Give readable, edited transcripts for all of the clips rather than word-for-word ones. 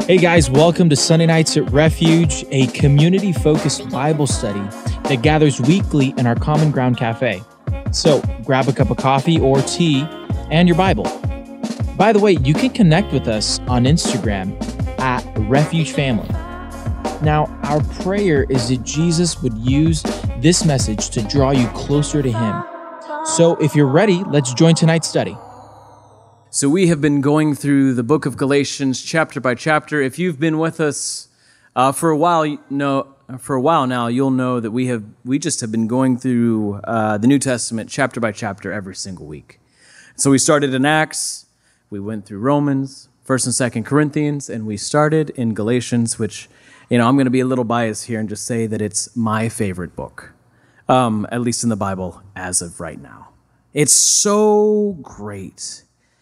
Hey guys, welcome to Sunday Nights at Refuge, a community-focused Bible study that gathers weekly in our Common Ground Cafe. So grab a cup of coffee or tea and your Bible. By the way, you can connect with us on Instagram at Refuge Family. Now, our prayer is that Jesus would use this message to draw you closer to Him. So if you're ready, let's join tonight's study. So we have been going through the book of Galatians chapter by chapter. If you've been with us for a while now, you'll know that we just have been going through the New Testament chapter by chapter every single week. So we started in Acts, we went through Romans, 1st and 2nd Corinthians, and we started in Galatians, which, I'm going to be a little biased here and just say that it's my favorite book, at least in the Bible as of right now. It's so great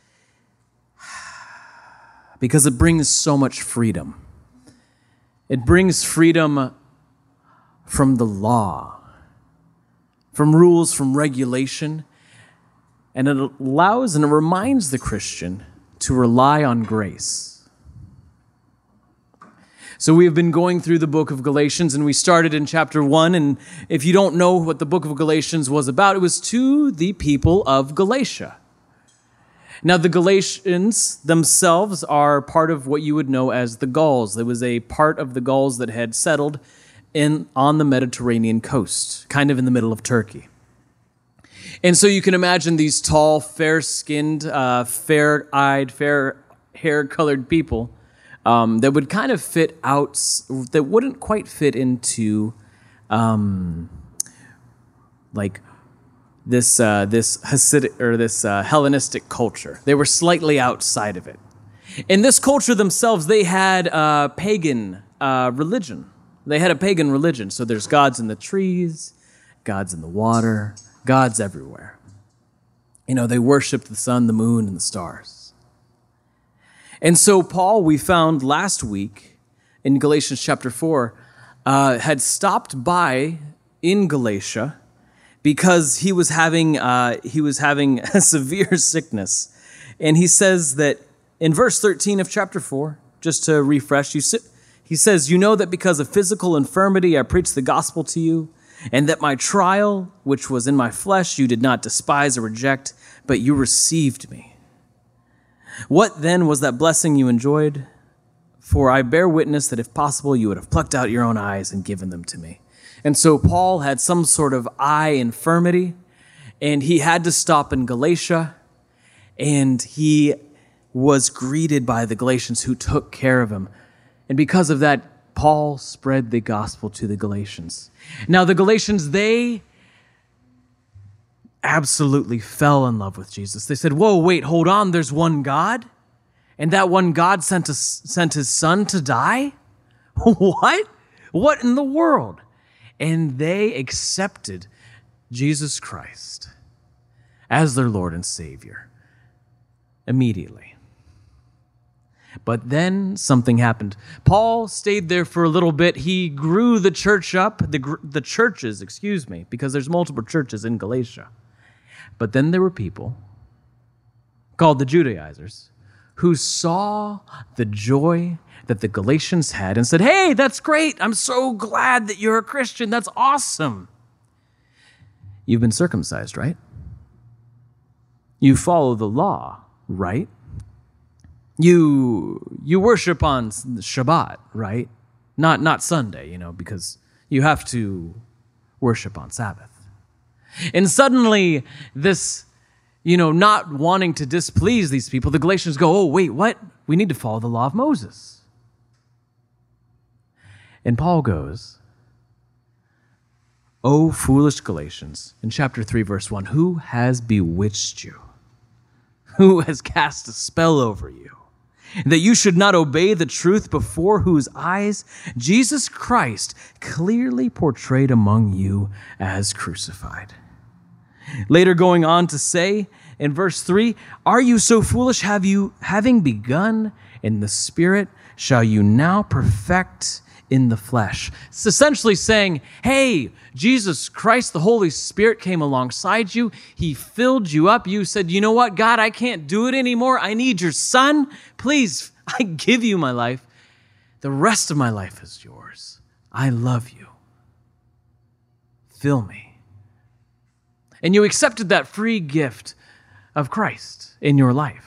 because it brings so much freedom. It brings freedom from the law, from rules, from regulation, and it allows and it reminds the Christian to rely on grace. So we have been going through the book of Galatians, and we started in chapter 1, and if you don't know what the book of Galatians was about, it was to the people of Galatia. Now, the Galatians themselves are part of what you would know as the Gauls. There was a part of the Gauls that had settled on the Mediterranean coast, kind of in the middle of Turkey. And so you can imagine these tall, fair-skinned, fair-eyed, fair-hair-colored people that would kind of fit out, that wouldn't quite fit into this Hasidic or this Hellenistic culture. They were slightly outside of it. In this culture themselves, they had pagan religion. They had a pagan religion. So there's gods in the trees, gods in the water, gods everywhere. They worshiped the sun, the moon, and the stars. And so Paul, we found last week in Galatians chapter 4, had stopped by in Galatia because he was having a severe sickness. And he says that in verse 13 of chapter 4, just to refresh, he says, "You know that because of physical infirmity I preached the gospel to you, and that my trial, which was in my flesh, you did not despise or reject, but you received me. What then was that blessing you enjoyed? For I bear witness that if possible you would have plucked out your own eyes and given them to me." And so Paul had some sort of eye infirmity, and he had to stop in Galatia, and he was greeted by the Galatians who took care of him. And because of that, Paul spread the gospel to the Galatians. Now, the Galatians, they absolutely fell in love with Jesus. They said, "Whoa, wait, hold on, there's one God? And that one God sent his son to die? What? What in the world?" And they accepted Jesus Christ as their Lord and Savior immediately. But then something happened. Paul stayed there for a little bit. He grew the church up, the churches, because there's multiple churches in Galatia. But then there were people called the Judaizers who saw the joy that the Galatians had and said, "Hey, that's great. I'm so glad that you're a Christian. That's awesome. You've been circumcised, right? You follow the law, right? You worship on Shabbat, right? Not Sunday, because you have to worship on Sabbath." And suddenly this, not wanting to displease these people, the Galatians go, "Oh, wait, what? We need to follow the law of Moses." And Paul goes, "O foolish Galatians," in chapter 3, verse 1, "who has bewitched you? Who has cast a spell over you? That you should not obey the truth, before whose eyes Jesus Christ clearly portrayed among you as crucified." Later going on to say in verse 3, "Are you so foolish? Having begun in the Spirit, shall you now perfect in the flesh?" It's essentially saying, hey, Jesus Christ, the Holy Spirit came alongside you. He filled you up. You said, "You know what, God, I can't do it anymore. I need your Son. Please, I give you my life." The rest of my life is yours. I love you. Fill me. And you accepted that free gift of Christ in your life.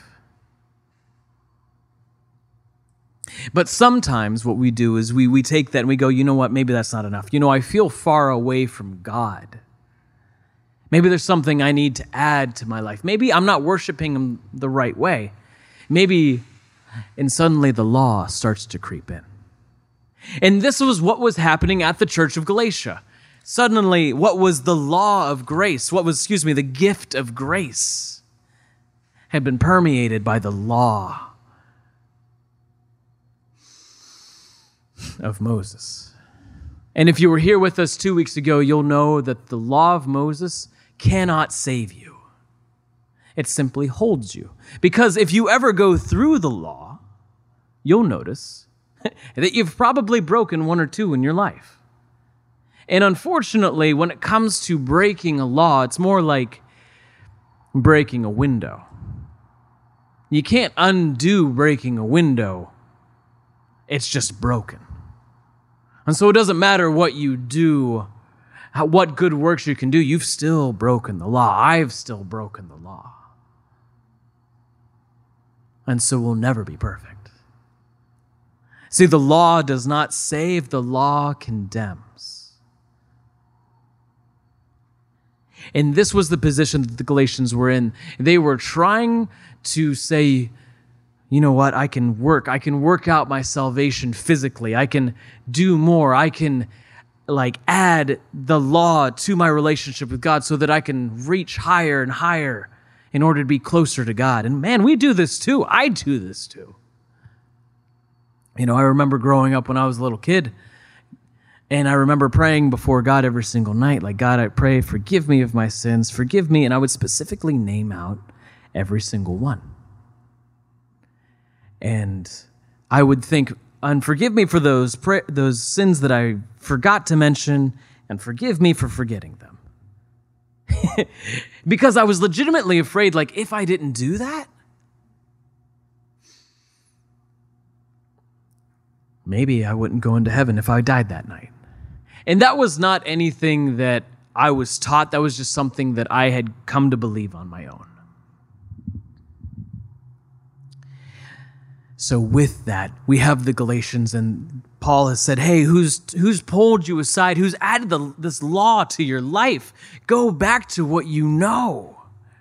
But sometimes what we do is we take that and we go, you know what, maybe that's not enough. I feel far away from God. Maybe there's something I need to add to my life. Maybe I'm not worshiping Him the right way. And suddenly the law starts to creep in. And this was what was happening at the church of Galatia. Suddenly, what was the law of grace, the gift of grace, had been permeated by the law of Moses. And if you were here with us 2 weeks ago, you'll know that the law of Moses cannot save you. It simply holds you. Because if you ever go through the law, you'll notice that you've probably broken one or two in your life. And unfortunately, when it comes to breaking a law, it's more like breaking a window. You can't undo breaking a window. It's just broken. And so it doesn't matter what you do, what good works you can do, you've still broken the law. I've still broken the law. And so we'll never be perfect. See, the law does not save, the law condemns. And this was the position that the Galatians were in. They were trying to say, you know what, I can work out my salvation physically. I can do more. I can add the law to my relationship with God so that I can reach higher and higher in order to be closer to God. And man, we do this too. I do this too. I remember growing up when I was a little kid, and I remember praying before God every single night, like, God, I pray, forgive me of my sins, forgive me. And I would specifically name out every single one. And I would think, and forgive me for those sins that I forgot to mention, and forgive me for forgetting them. Because I was legitimately afraid, if I didn't do that, maybe I wouldn't go into heaven if I died that night. And that was not anything that I was taught. That was just something that I had come to believe on my own. So with that, we have the Galatians, and Paul has said, hey, who's pulled you aside? Who's added this law to your life? Go back to what you know.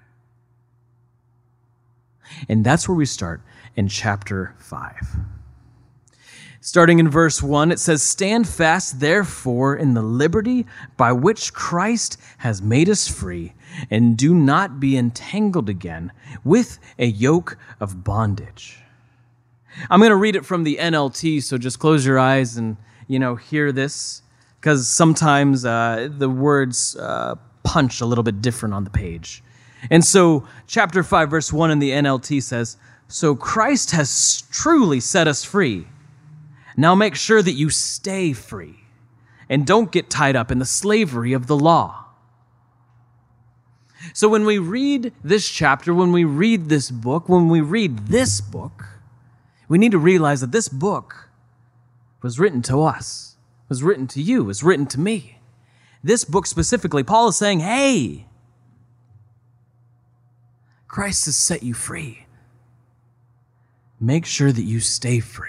And that's where we start in chapter 5. Starting in verse 1, it says, stand fast, therefore, in the liberty by which Christ has made us free, and do not be entangled again with a yoke of bondage. I'm going to read it from the NLT, so just close your eyes and, hear this, because sometimes the words punch a little bit different on the page. And so chapter 5, verse 1 in the NLT says, so Christ has truly set us free. Now make sure that you stay free and don't get tied up in the slavery of the law. So when we read this chapter, when we read this book, we need to realize that this book was written to us, was written to you, was written to me. This book specifically, Paul is saying, hey, Christ has set you free. Make sure that you stay free.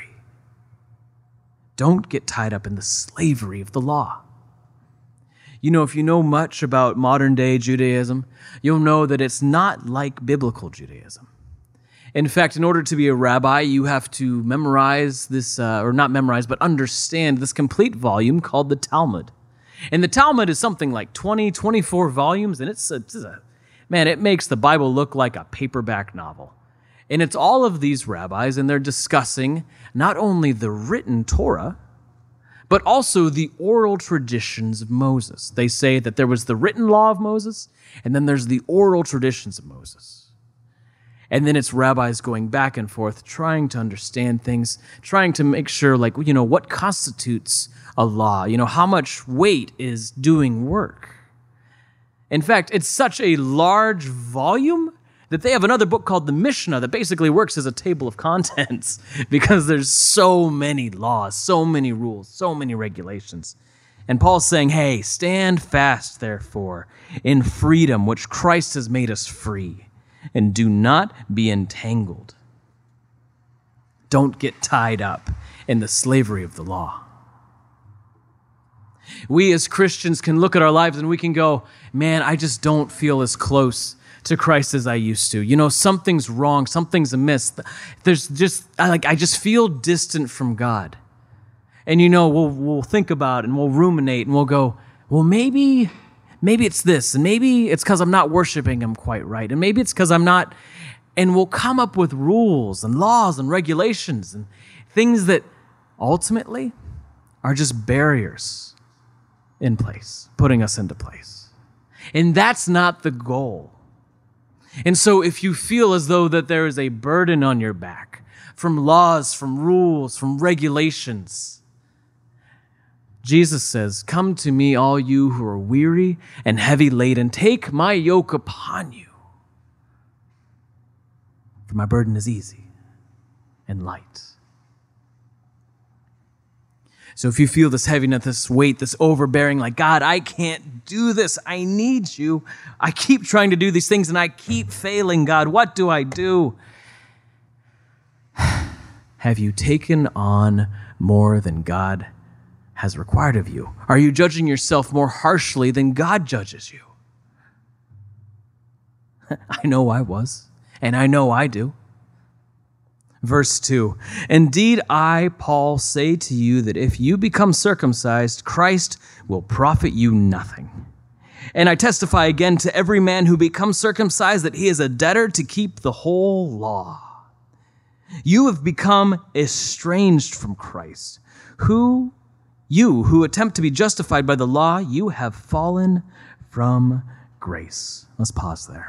Don't get tied up in the slavery of the law. If you know much about modern day Judaism, you'll know that it's not like biblical Judaism. In fact, in order to be a rabbi, you have to memorize this, or not memorize, but understand this complete volume called the Talmud. And the Talmud is something like 24 volumes, and it makes the Bible look like a paperback novel. And it's all of these rabbis, and they're discussing not only the written Torah, but also the oral traditions of Moses. They say that there was the written law of Moses, and then there's the oral traditions of Moses. And then it's rabbis going back and forth, trying to understand things, trying to make sure, what constitutes a law? How much weight is doing work? In fact, it's such a large volume that they have another book called the Mishnah that basically works as a table of contents because there's so many laws, so many rules, so many regulations. And Paul's saying, hey, stand fast, therefore, in freedom which Christ has made us free, and do not be entangled. Don't get tied up in the slavery of the law. We as Christians can look at our lives and we can go, man, I just don't feel as close to Christ as I used to. You know, something's wrong, something's amiss. I just feel distant from God. And you know, we'll think about it and we'll ruminate and we'll go, well, maybe it's this, and maybe it's because I'm not worshiping Him quite right, and maybe it's because I'm not, and we'll come up with rules and laws and regulations and things that ultimately are just barriers in place, putting us into place. And that's not the goal. And so if you feel as though that there is a burden on your back from laws, from rules, from regulations, Jesus says, come to me, all you who are weary and heavy laden, take my yoke upon you. For my burden is easy and light. So if you feel this heaviness, this weight, this overbearing, like, God, I can't do this. I need you. I keep trying to do these things and I keep failing, God. What do I do? Have you taken on more than God has required of you? Are you judging yourself more harshly than God judges you? I know I was, and I know I do. Verse 2, indeed, I, Paul, say to you that if you become circumcised, Christ will profit you nothing. And I testify again to every man who becomes circumcised that he is a debtor to keep the whole law. You have become estranged from Christ. You who attempt to be justified by the law, you have fallen from grace. Let's pause there.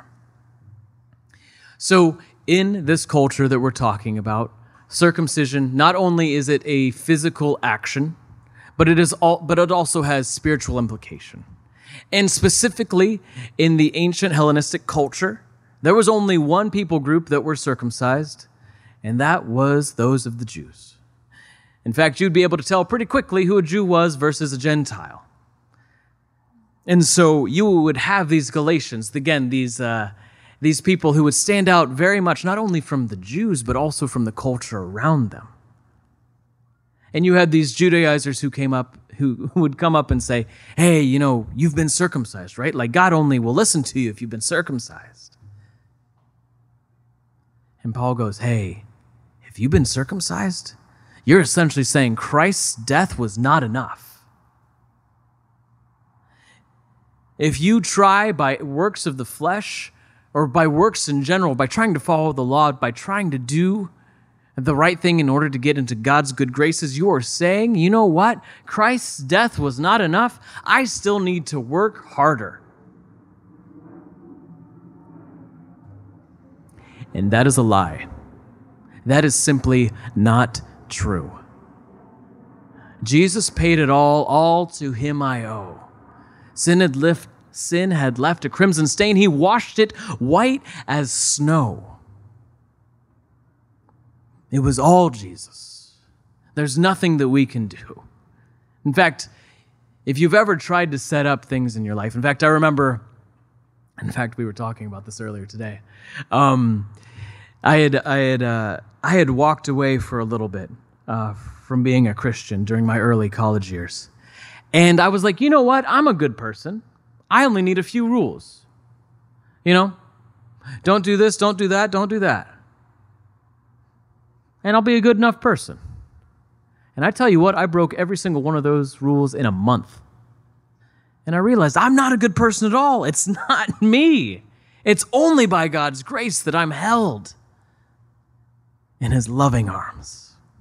So, in this culture that we're talking about, circumcision, not only is it a physical action, but it also has spiritual implication. And specifically, in the ancient Hellenistic culture, there was only one people group that were circumcised, and that was those of the Jews. In fact, you'd be able to tell pretty quickly who a Jew was versus a Gentile. And so you would have these Galatians, again, these people who would stand out very much not only from the Jews, but also from the culture around them. And you had these Judaizers who would come up and say, hey, you know, you've been circumcised, right? Like God only will listen to you if you've been circumcised. And Paul goes, hey, if you've been circumcised, you're essentially saying Christ's death was not enough. If you try by works of the flesh, or by works in general, by trying to follow the law, by trying to do the right thing in order to get into God's good graces, you are saying, you know what? Christ's death was not enough. I still need to work harder. And that is a lie. That is simply not true. Jesus paid it all to Him I owe. Sin had left a crimson stain. He washed it white as snow. It was all Jesus. There's nothing that we can do. In fact, if you've ever tried to set up things in your life, in fact, we were talking about this earlier today. I had walked away for a little bit from being a Christian during my early college years. And I was like, you know what? I'm a good person. I only need a few rules. You know, don't do this, don't do that, don't do that. And I'll be a good enough person. And I tell you what, I broke every single one of those rules in a month. And I realized I'm not a good person at all. It's not me. It's only by God's grace that I'm held in His loving arms.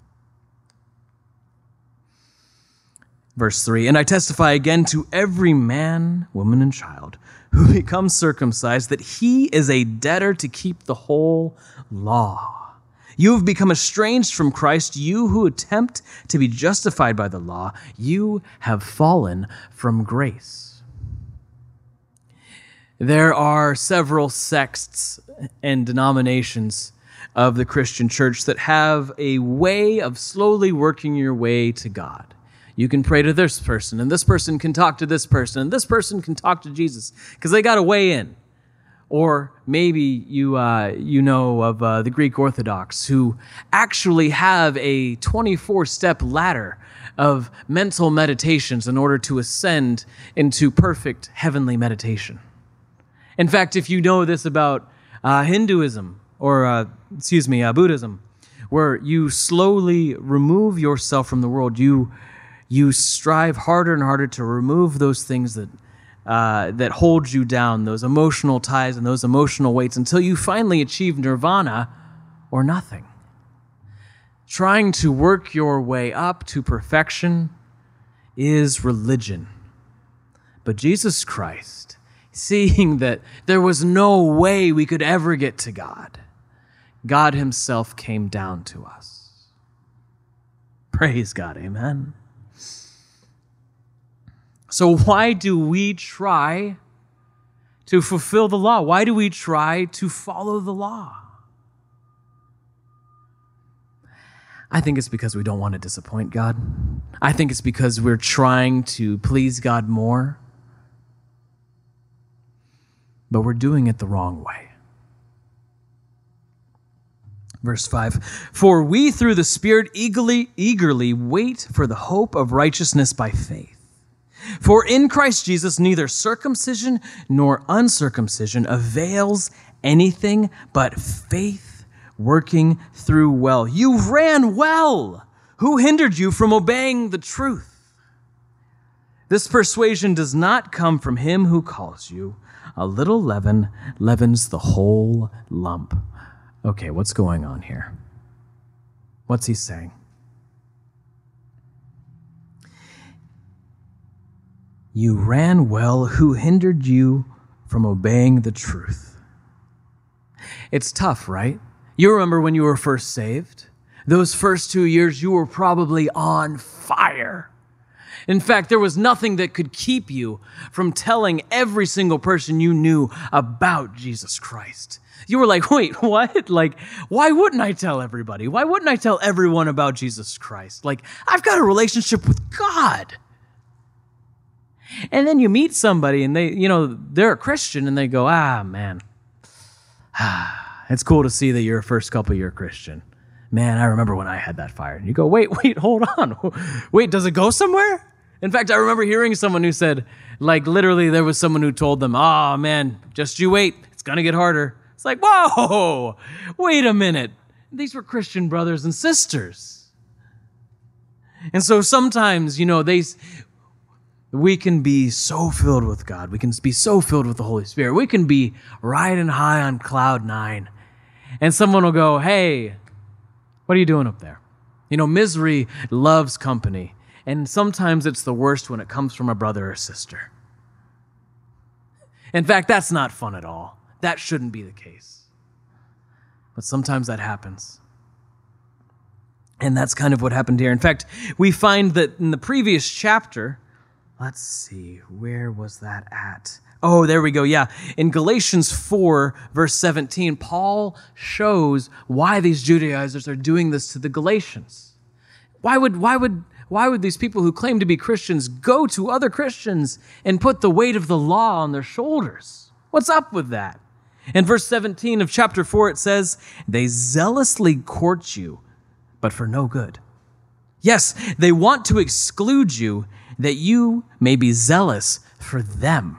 Verse 3, and I testify again to every man, woman, and child who becomes circumcised that he is a debtor to keep the whole law. You have become estranged from Christ, you who attempt to be justified by the law. You have fallen from grace. There are several sects and denominations of the Christian church that have a way of slowly working your way to God. You can pray to this person, and this person can talk to this person, and this person can talk to Jesus, because they got a way in. Or maybe you know of the Greek Orthodox, who actually have a 24-step ladder of mental meditations in order to ascend into perfect heavenly meditation. In fact, if you know this about Hinduism, or Buddhism, where you slowly remove yourself from the world, you strive harder and harder to remove those things that hold you down, those emotional ties and those emotional weights, until you finally achieve nirvana or nothing. Trying to work your way up to perfection is religion. But Jesus Christ, seeing that there was no way we could ever get to God, God himself came down to us. Praise God, amen. So why do we try to fulfill the law? Why do we try to follow the law? I think it's because we don't want to disappoint God. I think it's because we're trying to please God more. But we're doing it the wrong way. Verse 5, for we through the Spirit eagerly wait for the hope of righteousness by faith. For in Christ Jesus neither circumcision nor uncircumcision avails anything but faith working through well. You ran well. Who hindered you from obeying the truth? This persuasion does not come from him who calls you. A little leaven leavens the whole lump. Okay, what's going on here? What's he saying? You ran well. Who hindered you from obeying the truth? It's tough, right? You remember when you were first saved? Those first 2 years, you were probably on fire. In fact, there was nothing that could keep you from telling every single person you knew about Jesus Christ. You were like, wait, what? Like, why wouldn't I tell everybody? Why wouldn't I tell everyone about Jesus Christ? Like, I've got a relationship with God. And then you meet somebody and they're a Christian and they go, man, it's cool to see that you're you're a Christian. Man, I remember when I had that fire. And you go, wait, hold on. Wait, does it go somewhere? In fact, I remember hearing someone who said, like, literally there was someone who told them, man, just you wait. It's going to get harder. It's like, whoa, wait a minute. These were Christian brothers and sisters. And so sometimes, we can be so filled with God. We can be so filled with the Holy Spirit. We can be riding high on cloud 9. And someone will go, hey, what are you doing up there? Misery loves company. And sometimes it's the worst when it comes from a brother or sister. In fact, that's not fun at all. That shouldn't be the case. But sometimes that happens. And that's kind of what happened here. In fact, we find that in the previous chapter, let's see, where was that at? Oh, there we go. Yeah. In Galatians 4, verse 17, Paul shows why these Judaizers are doing this to the Galatians. Why would these people who claim to be Christians go to other Christians and put the weight of the law on their shoulders? What's up with that? In verse 17 of chapter 4, it says, they zealously court you, but for no good. Yes, they want to exclude you, that you may be zealous for them.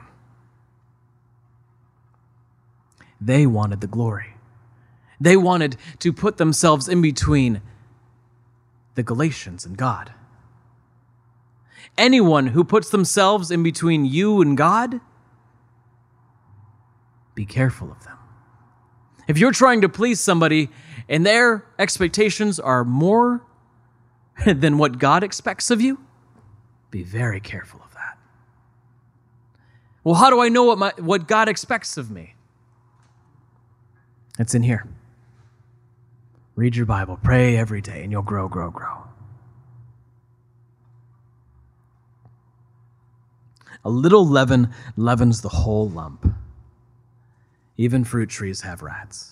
They wanted the glory. They wanted to put themselves in between the Galatians and God. Anyone who puts themselves in between you and God, be careful of them. If you're trying to please somebody and their expectations are more than what God expects of you, be very careful of that. Well, how do I know what God expects of me? It's in here. Read your Bible, pray every day, and you'll grow. A little leaven leavens the whole lump. Even fruit trees have rats.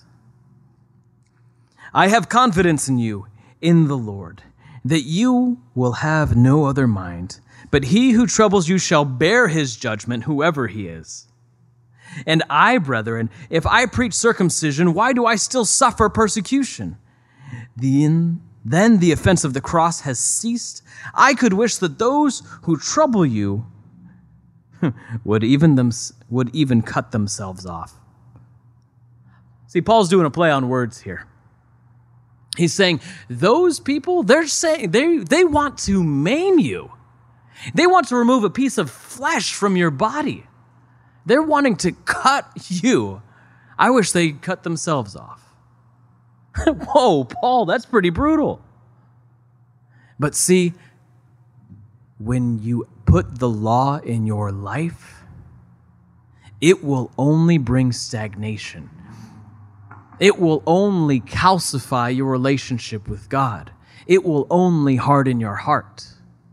I have confidence in you, in the Lord, that you will have no other mind, but he who troubles you shall bear his judgment, whoever he is. And I, brethren, if I preach circumcision, why do I still suffer persecution? Then the offense of the cross has ceased. I could wish that those who trouble you would even cut themselves off. See, Paul's doing a play on words here. He's saying, those people, they're saying they want to maim you. They want to remove a piece of flesh from your body. They're wanting to cut you. I wish they cut themselves off. Whoa, Paul, that's pretty brutal. But see, when you put the law in your life, it will only bring stagnation. It will only calcify your relationship with God. It will only harden your heart.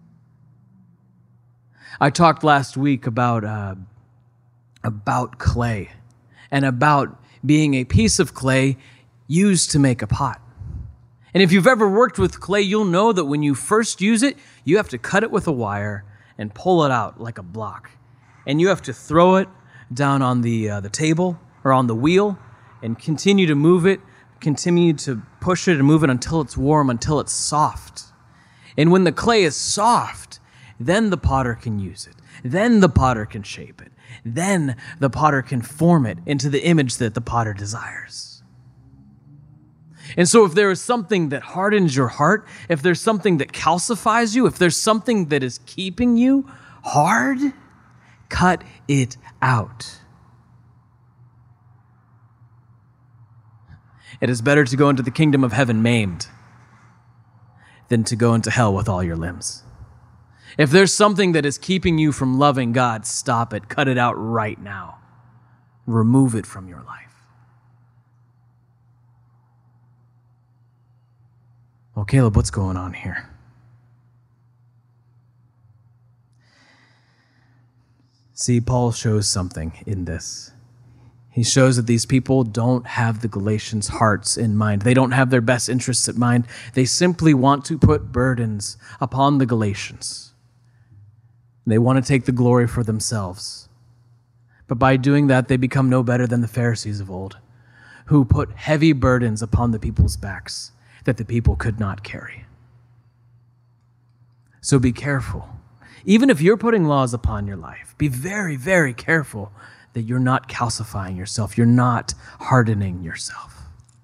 I talked last week about clay and about being a piece of clay used to make a pot. And if you've ever worked with clay, you'll know that when you first use it, you have to cut it with a wire and pull it out like a block. And you have to throw it down on the table or on the wheel and continue to move it, continue to push it and move it until it's warm, until it's soft. And when the clay is soft, then the potter can use it. Then the potter can shape it. Then the potter can form it into the image that the potter desires. And so if there is something that hardens your heart, if there's something that calcifies you, if there's something that is keeping you hard, cut it out. It is better to go into the kingdom of heaven maimed than to go into hell with all your limbs. If there's something that is keeping you from loving God, stop it. Cut it out right now. Remove it from your life. Well, Caleb, what's going on here? See, Paul shows something in this. He shows that these people don't have the Galatians' hearts in mind. They don't have their best interests at mind. They simply want to put burdens upon the Galatians. They want to take the glory for themselves. But by doing that, they become no better than the Pharisees of old, who put heavy burdens upon the people's backs that the people could not carry. So be careful. Even if you're putting laws upon your life, be very, very careful that you're not calcifying yourself. You're not hardening yourself.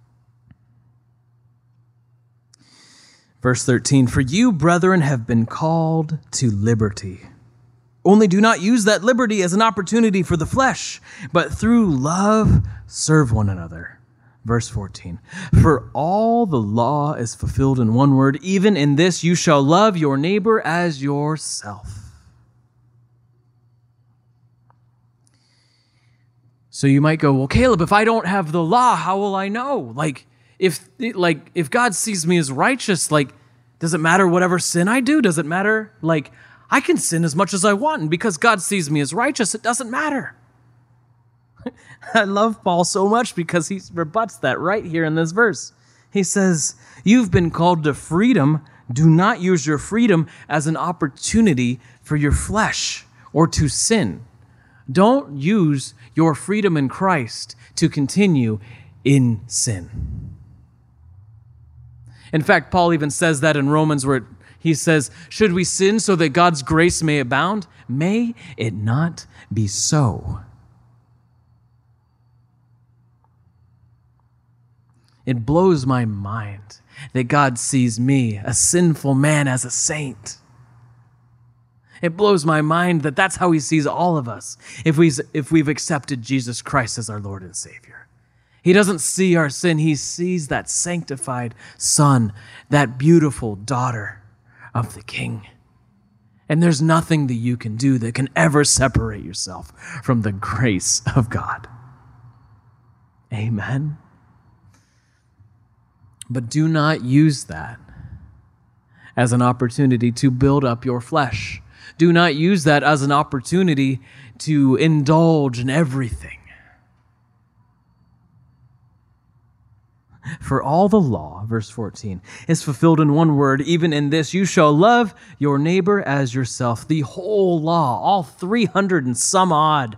Verse 13, for you, brethren, have been called to liberty. Only do not use that liberty as an opportunity for the flesh, but through love serve one another. Verse 14, for all the law is fulfilled in one word, even in this you shall love your neighbor as yourself. So you might go, well, Caleb, if I don't have the law, how will I know? If God sees me as righteous, does it matter whatever sin I do? Does it matter? I can sin as much as I want, and because God sees me as righteous, it doesn't matter. I love Paul so much because he rebuts that right here in this verse. He says, you've been called to freedom. Do not use your freedom as an opportunity for your flesh or to sin. Don't use your freedom in Christ to continue in sin. In fact, Paul even says that in Romans where he says, should we sin so that God's grace may abound? May it not be so. It blows my mind that God sees me, a sinful man, as a saint. It blows my mind that that's how he sees all of us if we've accepted Jesus Christ as our Lord and Savior. He doesn't see our sin. He sees that sanctified son, that beautiful daughter of the King. And there's nothing that you can do that can ever separate yourself from the grace of God. Amen. But do not use that as an opportunity to build up your flesh. Do not use that as an opportunity to indulge in everything. For all the law, verse 14, is fulfilled in one word, even in this, you shall love your neighbor as yourself. The whole law, all 300 and some odd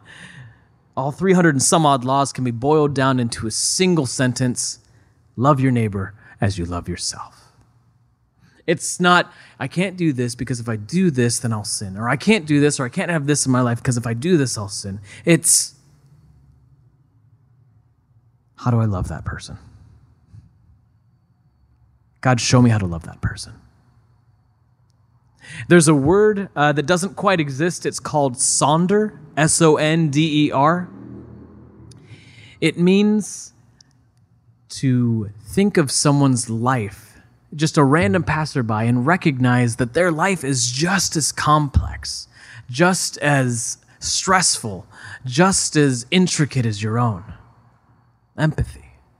laws can be boiled down into a single sentence: love your neighbor as you love yourself. It's not, I can't do this because if I do this, then I'll sin. Or I can't do this, or I can't have this in my life because if I do this, I'll sin. It's, how do I love that person? God, show me how to love that person. There's a word that doesn't quite exist. It's called sonder, S-O-N-D-E-R. It means to think of someone's life, just a random passerby, and recognize that their life is just as complex, just as stressful, just as intricate as your own. Empathy.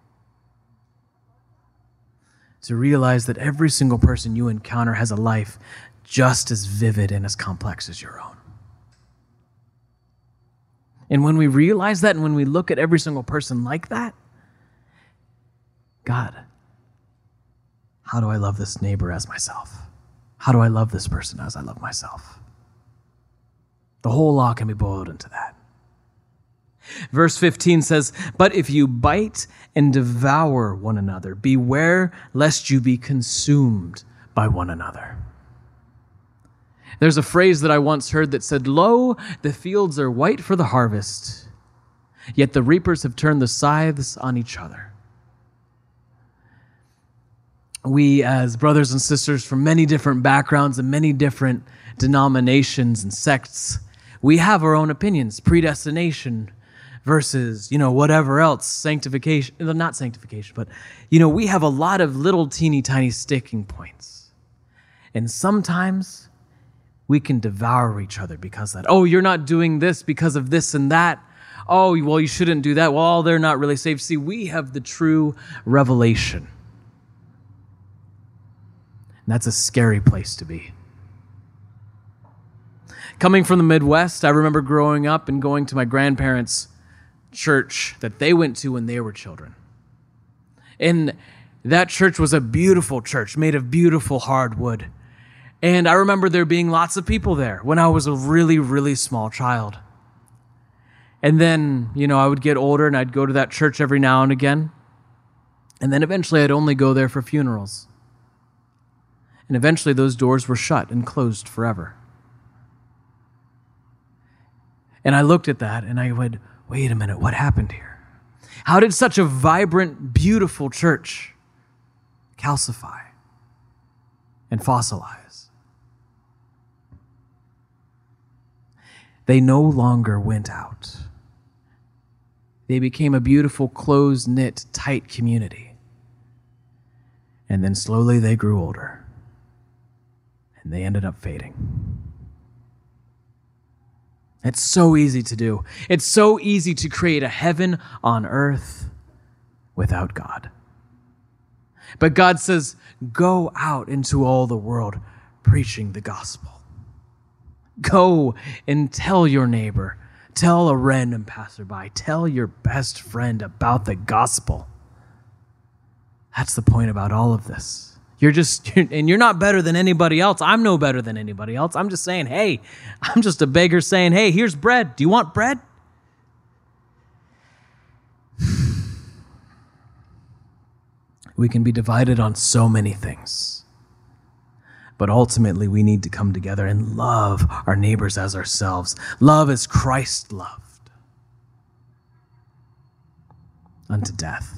To realize that every single person you encounter has a life just as vivid and as complex as your own. And when we realize that, and when we look at every single person like that, God, how do I love this neighbor as myself? How do I love this person as I love myself? The whole law can be boiled into that. Verse 15 says, but if you bite and devour one another, beware lest you be consumed by one another. There's a phrase that I once heard that said, lo, the fields are white for the harvest, yet the reapers have turned the scythes on each other. We, as brothers and sisters from many different backgrounds and many different denominations and sects, we have our own opinions, predestination versus, whatever else, sanctification, not sanctification, but, we have a lot of little teeny tiny sticking points. And sometimes we can devour each other because of that. Oh, you're not doing this because of this and that. Oh, well, you shouldn't do that. Well, they're not really saved. See, we have the true revelation. And that's a scary place to be. Coming from the Midwest, I remember growing up and going to my grandparents' church that they went to when they were children. And that church was a beautiful church made of beautiful hardwood. And I remember there being lots of people there when I was a really, really small child. And then, I would get older and I'd go to that church every now and again. And then eventually I'd only go there for funerals. And eventually those doors were shut and closed forever. And I looked at that and I went, wait a minute, what happened here? How did such a vibrant, beautiful church calcify and fossilize? They no longer went out. They became a beautiful, close-knit, tight community. And then slowly they grew older. And they ended up fading. It's so easy to do. It's so easy to create a heaven on earth without God. But God says, go out into all the world preaching the gospel. Go and tell your neighbor, tell a random passerby, tell your best friend about the gospel. That's the point about all of this. You're not better than anybody else. I'm no better than anybody else. I'm just saying, hey, I'm just a beggar saying, hey, here's bread. Do you want bread? We can be divided on so many things. But ultimately, we need to come together and love our neighbors as ourselves. Love as Christ loved unto death.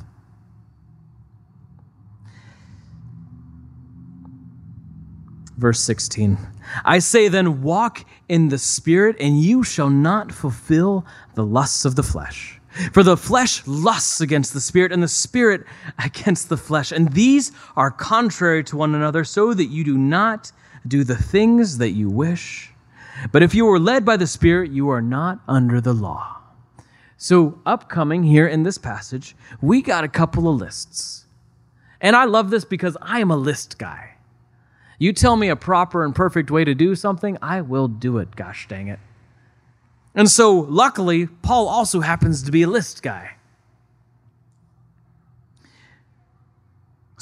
Verse 16, I say then, walk in the Spirit, and you shall not fulfill the lusts of the flesh. For the flesh lusts against the Spirit, and the Spirit against the flesh. And these are contrary to one another, so that you do not do the things that you wish. But if you are led by the Spirit, you are not under the law. So upcoming here in this passage, we got a couple of lists. And I love this because I am a list guy. You tell me a proper and perfect way to do something, I will do it, gosh dang it. And so, luckily, Paul also happens to be a list guy.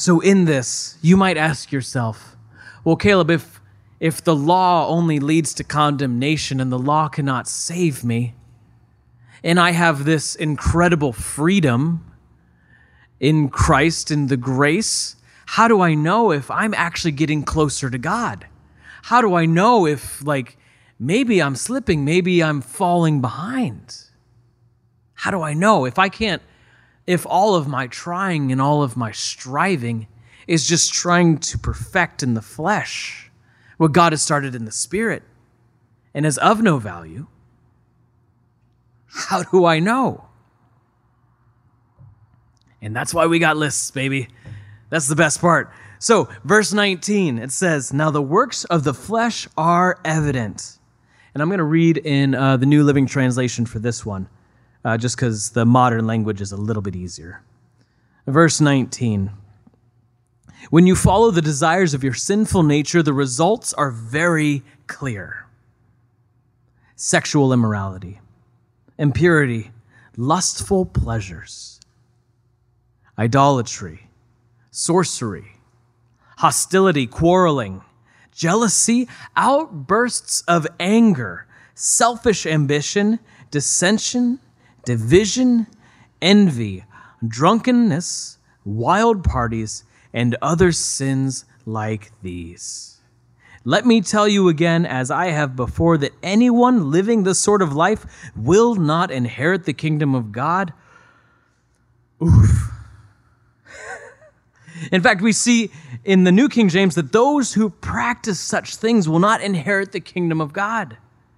So in this, you might ask yourself, well, Caleb, if the law only leads to condemnation and the law cannot save me, and I have this incredible freedom in Christ, in the grace, how do I know if I'm actually getting closer to God? How do I know if, maybe I'm slipping, maybe I'm falling behind? How do I know if all of my trying and all of my striving is just trying to perfect in the flesh what God has started in the spirit and is of no value? How do I know? And that's why we got lists, baby. That's the best part. So, verse 19, it says, "Now the works of the flesh are evident." And I'm going to read in the New Living Translation for this one, just because the modern language is a little bit easier. Verse 19, "When you follow the desires of your sinful nature, the results are very clear. Sexual immorality, impurity, lustful pleasures, idolatry, sorcery, hostility, quarreling, jealousy, outbursts of anger, selfish ambition, dissension, division, envy, drunkenness, wild parties, and other sins like these. Let me tell you again, as I have before, that anyone living this sort of life will not inherit the kingdom of God." Oof. In fact, we see in the New King James that those who practice such things will not inherit the kingdom of God.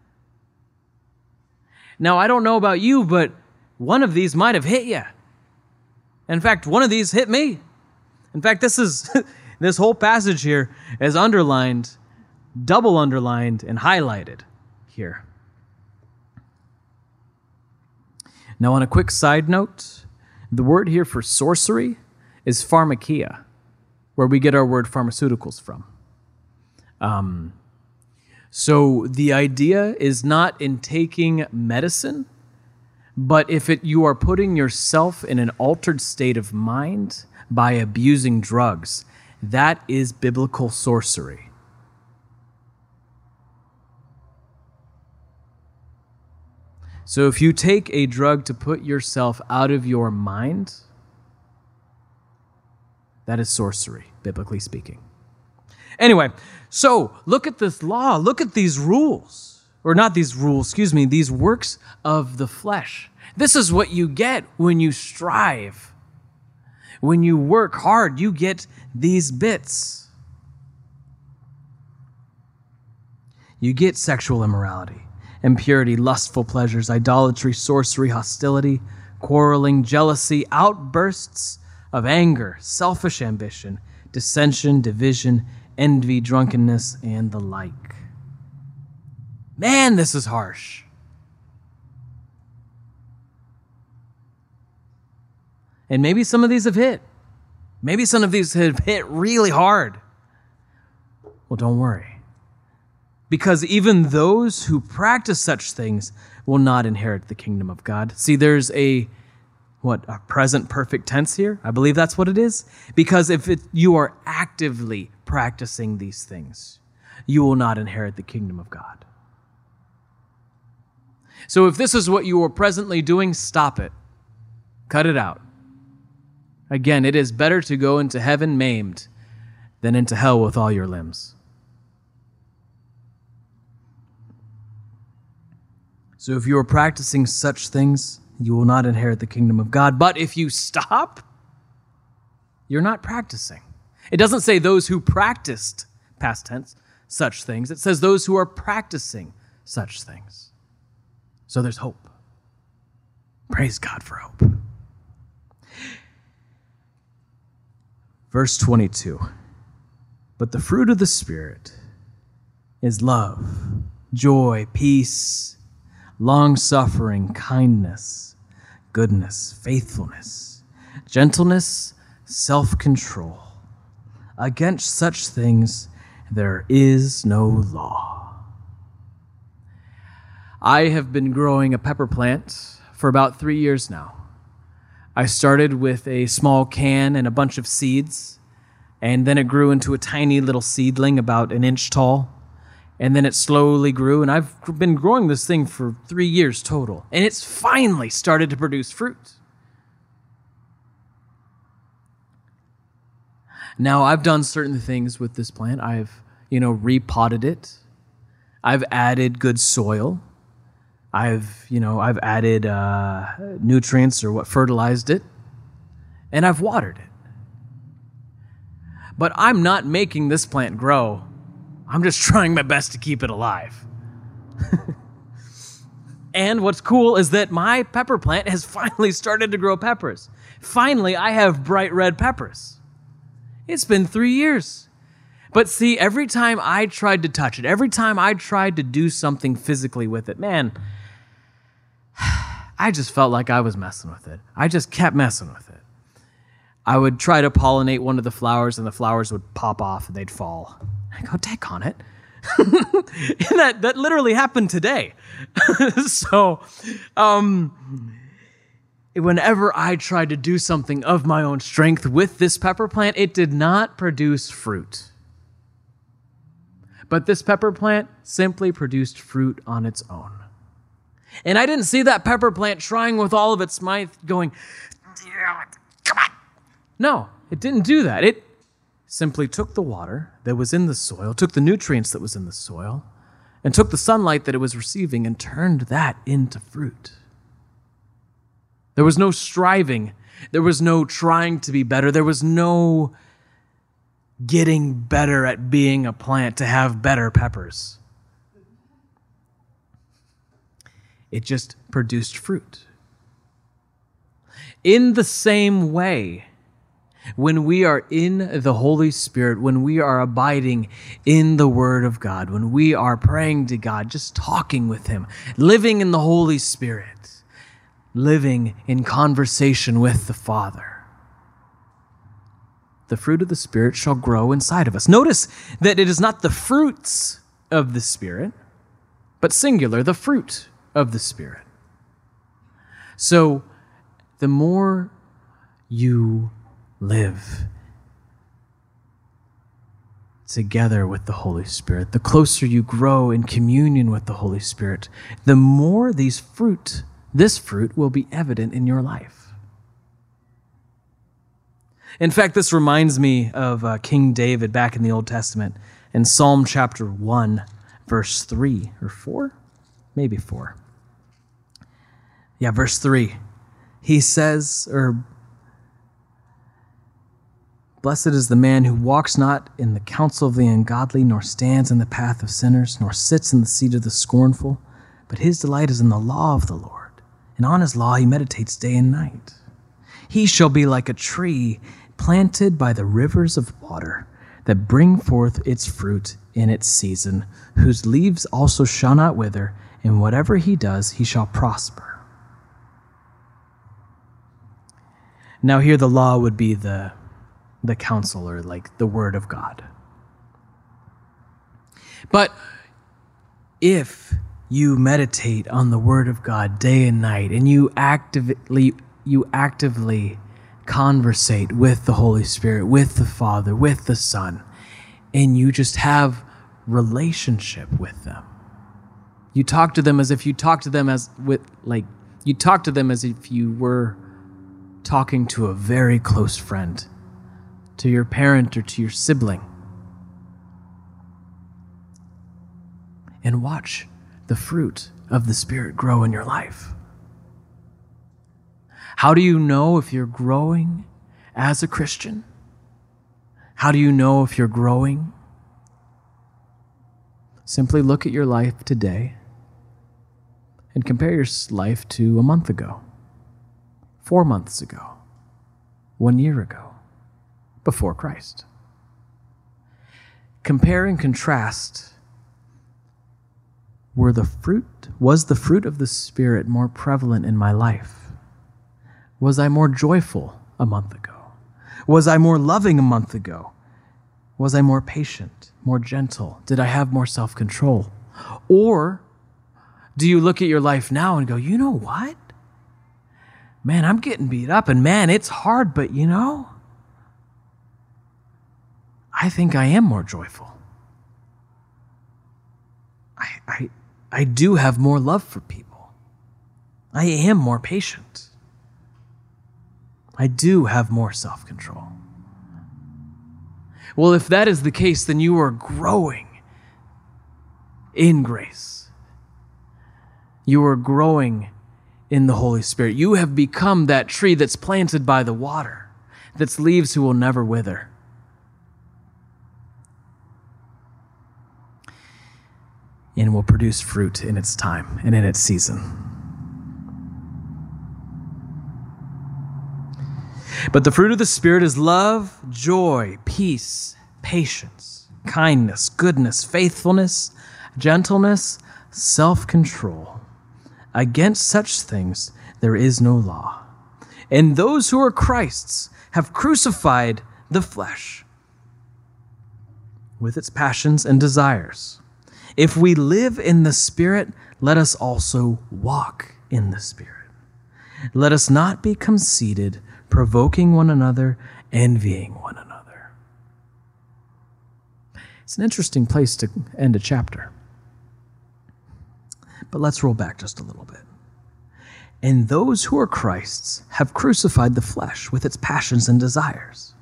Now, I don't know about you, but one of these might have hit you. In fact, one of these hit me. In fact, this whole passage here is underlined, double underlined, and highlighted here. Now, on a quick side note, the word here for sorcery is pharmakia, where we get our word pharmaceuticals from. So the idea is not in taking medicine, but if you are putting yourself in an altered state of mind by abusing drugs, that is biblical sorcery. So if you take a drug to put yourself out of your mind, that is sorcery, biblically speaking. Anyway, so look at this law. Look at these rules. Or not these rules, these works of the flesh. This is what you get when you strive. When you work hard, you get these bits. You get sexual immorality, impurity, lustful pleasures, idolatry, sorcery, hostility, quarreling, jealousy, outbursts of anger, selfish ambition, dissension, division, envy, drunkenness, and the like. Man, this is harsh. And maybe some of these have hit. Maybe some of these have hit really hard. Well, don't worry. Because even those who practice such things will not inherit the kingdom of God. See, there's a present perfect tense here? I believe that's what it is. Because if you are actively practicing these things, you will not inherit the kingdom of God. So if this is what you are presently doing, stop it. Cut it out. Again, it is better to go into heaven maimed than into hell with all your limbs. So if you are practicing such things, you will not inherit the kingdom of God. But if you stop, you're not practicing. It doesn't say those who practiced, past tense, such things. It says those who are practicing such things. So there's hope. Praise God for hope. Verse 22. But the fruit of the Spirit is love, joy, peace, long-suffering, kindness, goodness, faithfulness, gentleness, self-control. Against such things there is no law. I have been growing a pepper plant for about 3 years now. I started with a small can and a bunch of seeds, And then it grew into a tiny little seedling about an inch tall. And then it slowly grew, and I've been growing this thing for 3 years total. And it's finally started to produce fruit. Now, I've done certain things with this plant. I've, repotted it. I've added good soil. I've added nutrients or fertilized it. And I've watered it. But I'm not making this plant grow. I'm just trying my best to keep it alive. And what's cool is that my pepper plant has finally started to grow peppers. Finally, I have bright red peppers. It's been 3 years. But see, every time I tried to touch it, every time I tried to do something physically with it, man, I just felt like I was messing with it. I just kept messing with it. I would try to pollinate one of the flowers, and the flowers would pop off and they'd fall. I go, take on it. And that literally happened today. So, whenever I tried to do something of my own strength with this pepper plant, it did not produce fruit. But this pepper plant simply produced fruit on its own. And I didn't see that pepper plant trying with all of its might, going, come on. No, it didn't do that. It simply took the water that was in the soil, took the nutrients that was in the soil, and took the sunlight that it was receiving and turned that into fruit. There was no striving. There was no trying to be better. There was no getting better at being a plant to have better peppers. It just produced fruit. In the same way, when we are in the Holy Spirit, when we are abiding in the Word of God, when we are praying to God, just talking with Him, living in the Holy Spirit, living in conversation with the Father, the fruit of the Spirit shall grow inside of us. Notice that it is not the fruits of the Spirit, but singular, the fruit of the Spirit. So, the more you live together with the Holy Spirit, the closer you grow in communion with the Holy Spirit, the more this fruit will be evident in your life. In fact, this reminds me of King David back in the Old Testament in Psalm chapter 1, verse 3 or 4? Maybe 4. Yeah, verse 3. He says, blessed is the man who walks not in the counsel of the ungodly, nor stands in the path of sinners, nor sits in the seat of the scornful, but his delight is in the law of the Lord, and on his law he meditates day and night. He shall be like a tree planted by the rivers of water, that bring forth its fruit in its season, whose leaves also shall not wither, and whatever he does, he shall prosper. Now here the law would be the counsel, or like the Word of God. But if you meditate on the Word of God day and night, and you actively conversate with the Holy Spirit, with the Father, with the Son, and you just have relationship with them. You talk to them as if you talk to them as if you were talking to a very close friend, to your parent or to your sibling. And watch the fruit of the Spirit grow in your life. How do you know if you're growing as a Christian? How do you know if you're growing? Simply look at your life today and compare your life to a month ago, 4 months ago, 1 year ago, before Christ. Compare and contrast. Was the fruit of the Spirit more prevalent in my life? Was I more joyful a month ago? Was I more loving a month ago? Was I more patient, more gentle? Did I have more self-control? Or do you look at your life now and go, you know what? Man, I'm getting beat up, and man, it's hard, but I think I am more joyful. I do have more love for people. I am more patient. I do have more self-control. Well, if that is the case, then you are growing in grace. You are growing in the Holy Spirit. You have become that tree that's planted by the water, that's leaves who will never wither. And will produce fruit in its time and in its season. But the fruit of the Spirit is love, joy, peace, patience, kindness, goodness, faithfulness, gentleness, self-control. Against such things there is no law. And those who are Christ's have crucified the flesh with its passions and desires. If we live in the Spirit, let us also walk in the Spirit. Let us not be conceited, provoking one another, envying one another. It's an interesting place to end a chapter. But let's roll back just a little bit. And those who are Christ's have crucified the flesh with its passions and desires.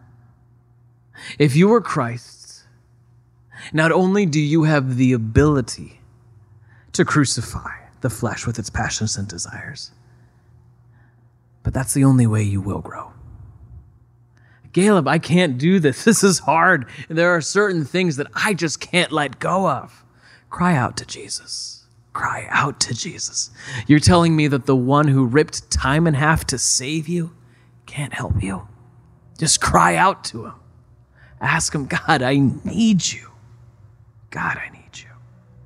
If you are Christ's, not only do you have the ability to crucify the flesh with its passions and desires, but that's the only way you will grow. Caleb, I can't do this. This is hard. There are certain things that I just can't let go of. Cry out to Jesus. Cry out to Jesus. You're telling me that the one who ripped time in half to save you can't help you? Just cry out to him. Ask him, God, I need you. God, I need you.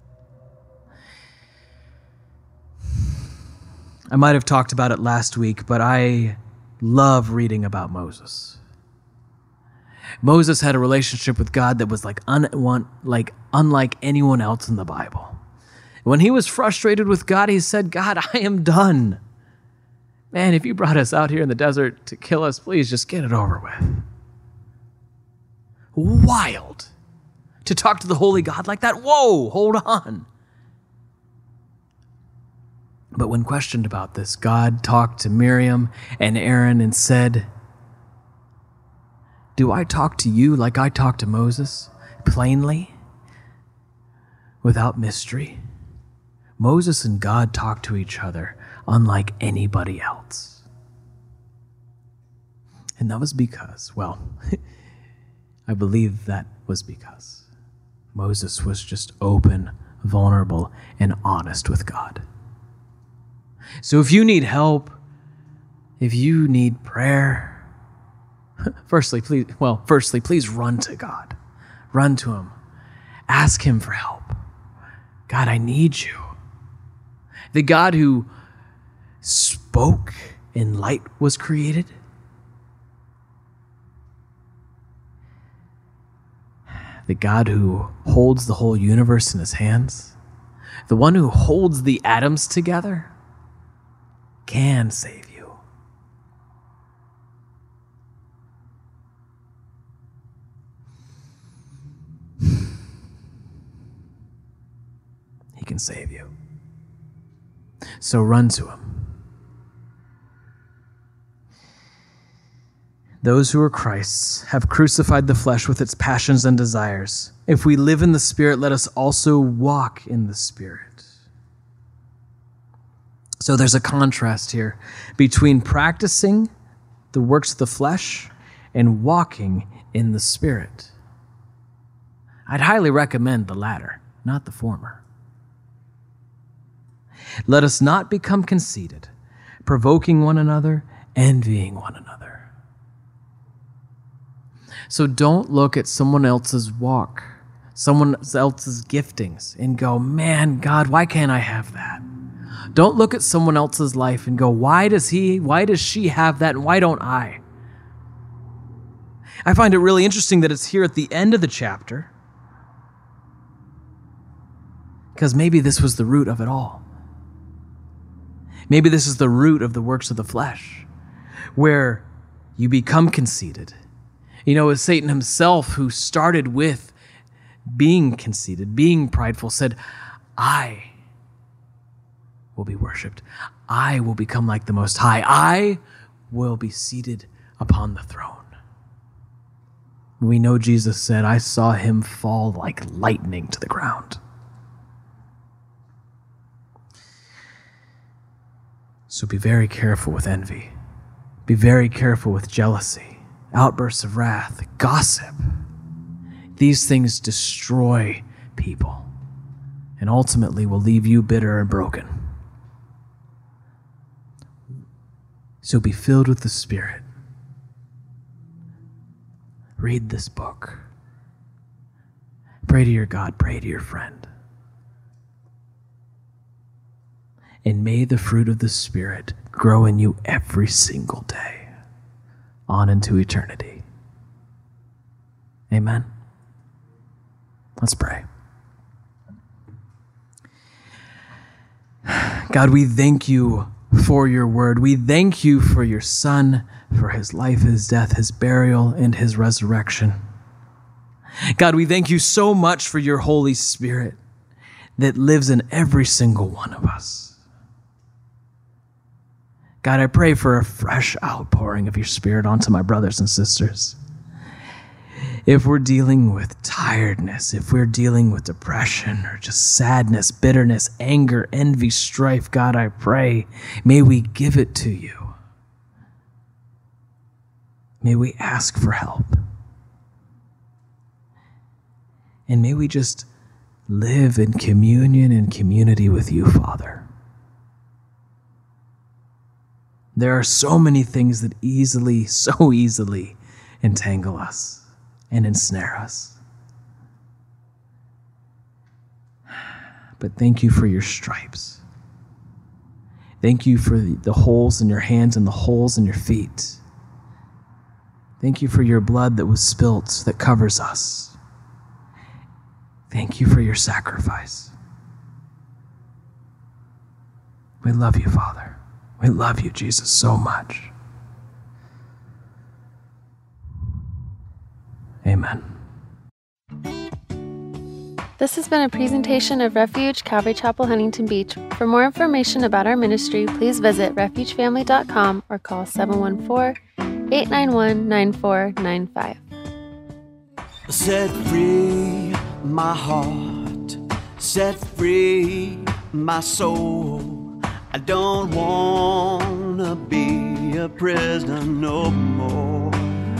I might have talked about it last week, but I love reading about Moses. Moses had a relationship with God that was unlike anyone else in the Bible. When he was frustrated with God, he said, God, I am done. Man, if you brought us out here in the desert to kill us, please just get it over with. Wild. To talk to the holy God like that? Whoa, hold on. But when questioned about this, God talked to Miriam and Aaron and said, do I talk to you like I talked to Moses? Plainly? Without mystery? Moses and God talked to each other unlike anybody else. And that was because, well, I believe that was because Moses was just open, vulnerable, and honest with God. So if you need help, if you need prayer, firstly, please run to God. Run to him. Ask him for help. God, I need you. The God who spoke and light was created. The God who holds the whole universe in his hands, the one who holds the atoms together, can save you. He can save you. So run to him. Those who are Christ's have crucified the flesh with its passions and desires. If we live in the Spirit, let us also walk in the Spirit. So there's a contrast here between practicing the works of the flesh and walking in the Spirit. I'd highly recommend the latter, not the former. Let us not become conceited, provoking one another, envying one another. So don't look at someone else's walk, someone else's giftings, and go, man, God, why can't I have that? Don't look at someone else's life and go, why does she have that, and why don't I? I find it really interesting that it's here at the end of the chapter, because maybe this was the root of it all. Maybe this is the root of the works of the flesh, where you become conceited, You know, it was Satan himself who started with being conceited, being prideful, said, I will be worshipped. I will become like the Most High. I will be seated upon the throne. We know Jesus said, I saw him fall like lightning to the ground. So be very careful with envy. Be very careful with jealousy, outbursts of wrath, gossip. These things destroy people and ultimately will leave you bitter and broken. So be filled with the Spirit. Read this book. Pray to your God. Pray to your friend. And may the fruit of the Spirit grow in you every single day on into eternity. Amen. Let's pray. God, we thank you for your word. We thank you for your Son, for his life, his death, his burial, and his resurrection. God, we thank you so much for your Holy Spirit that lives in every single one of us. God, I pray for a fresh outpouring of your Spirit onto my brothers and sisters. If we're dealing with tiredness, if we're dealing with depression or just sadness, bitterness, anger, envy, strife, God, I pray, may we give it to you. May we ask for help. And may we just live in communion and community with you, Father. There are so many things that so easily entangle us and ensnare us. But thank you for your stripes. Thank you for the holes in your hands and the holes in your feet. Thank you for your blood that was spilt that covers us. Thank you for your sacrifice. We love you, Father. We love you, Jesus, so much. Amen. This has been a presentation of Refuge Calvary Chapel, Huntington Beach. For more information about our ministry, please visit refugefamily.com or call 714-891-9495. Set free my heart, set free my soul. I don't want to be a prisoner no more.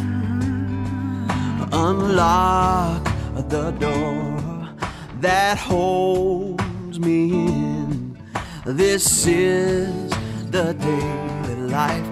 Unlock the door that holds me in. This is the day that life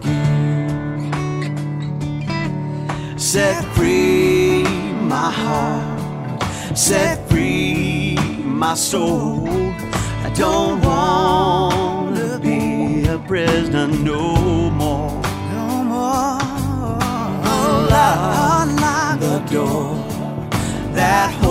begins. Set free my heart, set free my soul. I don't want to be a prisoner no more. No more. Unlock the door that